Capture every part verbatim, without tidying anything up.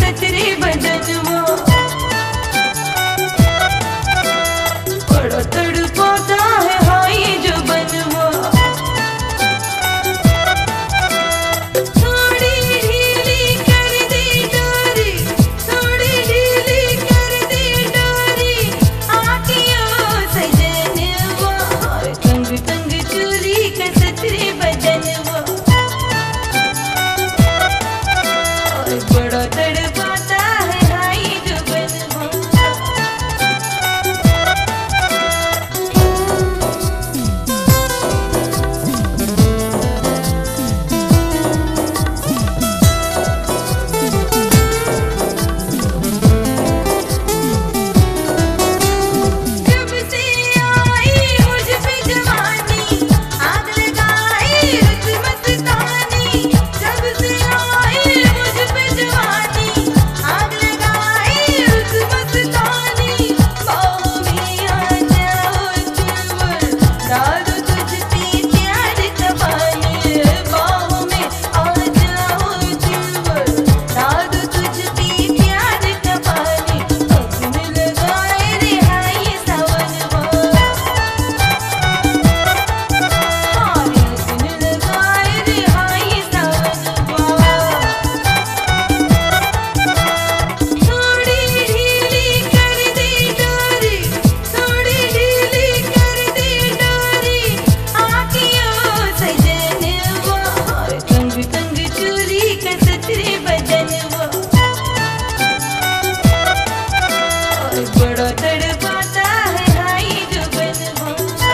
कसरे बदनवा बड़ा तड़पाता है हाय जो बनवा थोड़ी ढीली कर दे डोरी थोड़ी ढीली कर दे डोरी आँखियों सजनवा तंग तंग चूड़ी कसरे बदनवा बड़ा तड़पाता है हाय जो बनवा जब से आई मुझ पे जवानी आग लगाई रुच मस्तानी जब से आई मुझ पे जवानी आग लगाई रुच मस्तानी बाहों में आ जाओ चुलबुल डालो तुझ पे प्यार का पानी बाहों में आ जाओ चुलबुल डालो तुझ पे प्यार का पानी अग्न लगाए रे हाय सावनवा हाय अग्न लगाए रे हाय सावनवा थोड़ी ढीली कर दे डोरी थोड़ी ढीली कर दे डोरी आँखियों सजनवा तंग तंग चूड़ी कसरे बदनवा बड़ा तड़पाता है हाय जो बनवा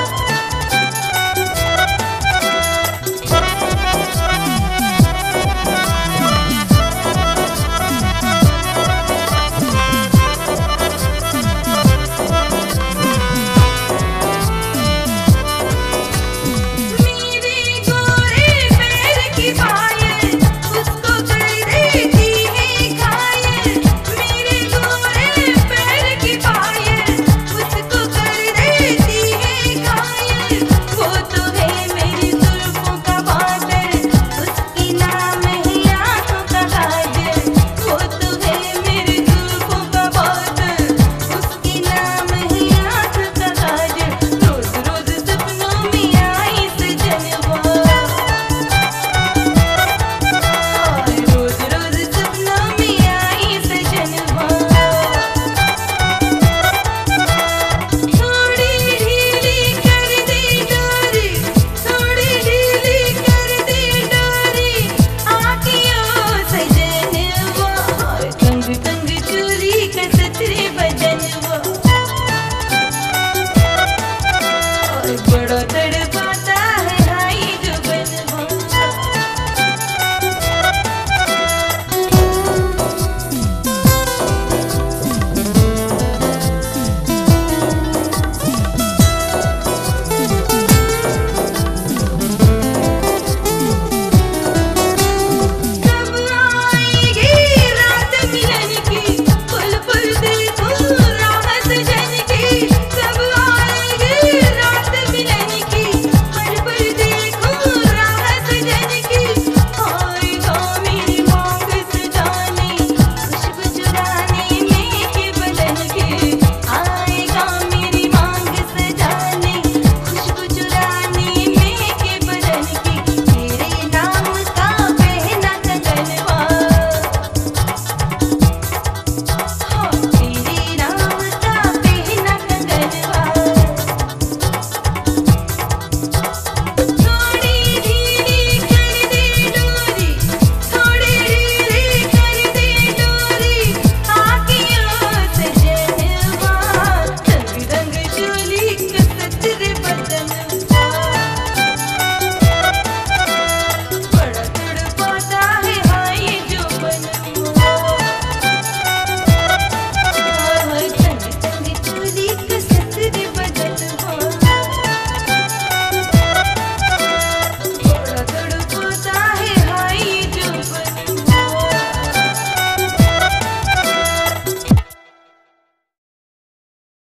मेरे गोरे पैर की पायल उसको कर देती है घायल मेरे गोरे पैर की पायल उसको कर देती है घायल वो तो है मेरी जुल्फों का बादल उसकी नाम है आँखों का काजल वो तो है मेरी जुल्फों का बादल उसकी नाम है आँखों का काजल रोज रोज सपनों में आई सजनवा हाय रोज रोज सपनों में आई सजनवा थोड़ी ढीली कर दे डोरी थोड़ी ढीली कर दे डोरी आँखियों सजनवा तंग तंग चूड़ी कसरे बदनवा